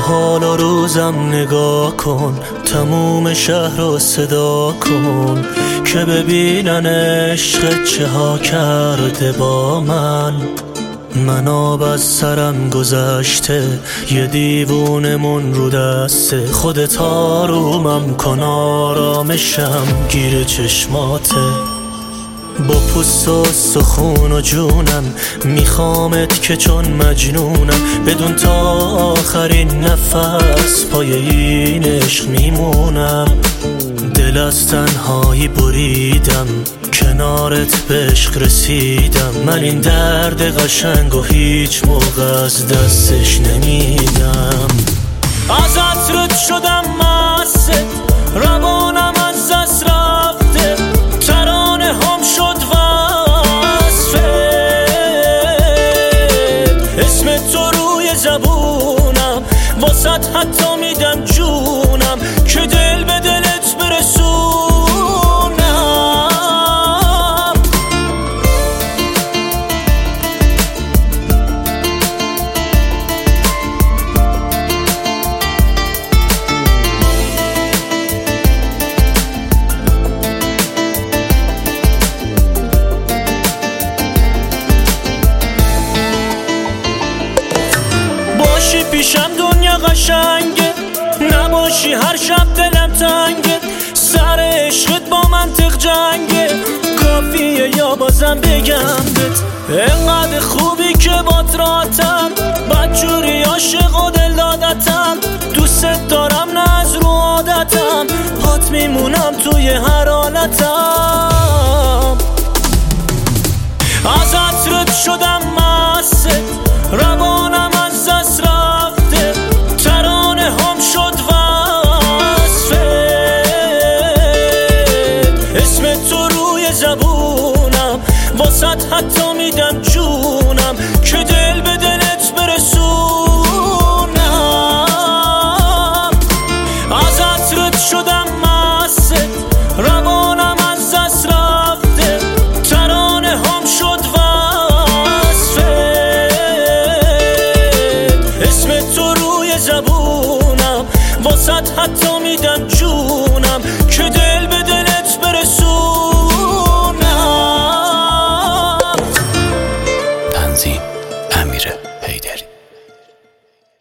حال و روزم نگاه کن، تموم شهر رو صدا کن که ببینن عشق چه ها کرده با من آب از سرم گذشته، یه دیوونمون رو دسته، خودت آرومم کن آرامشم گیر چشماته. با پوست و سخون و جونم میخوامت که چون مجنونم، بدون تا آخرین نفس پای این عشق میمونم. دل از تنهایی بریدم، کنارت به عشق رسیدم، من این درد قشنگ و هیچ موقع از دستش نمیدم. ازت رد شدم مست، روانم از دست رفته، ترانه هم شد وصفت، اسم تو روی زبونم، واسط حتی میدم جونم که دل به دلت برسونم. باشی پیشم دنیا قشنگه، نباشی هر شب دلم تنگه، سر عشقت با منطق جنگه، کافیه یا بازم بگم بهت انقدر خوبی که بات راتم، بدجوری عاشق و دل دادتم، دوست دارم نه از رو عادتم، هات میمونم توی هر حالتم. ازت رد شدم مست، روانم از دست رفته، ترانه هم شد وصفت، اسم تو روی زبونم، واسط حتی میدم جونم که دل به دلت برسونم. ازت رد شدم مست، روانم از دست رفته، ترانه هم شد وصفت، اسم تو روی زبونم، واسط حتی میدم جونم که دل به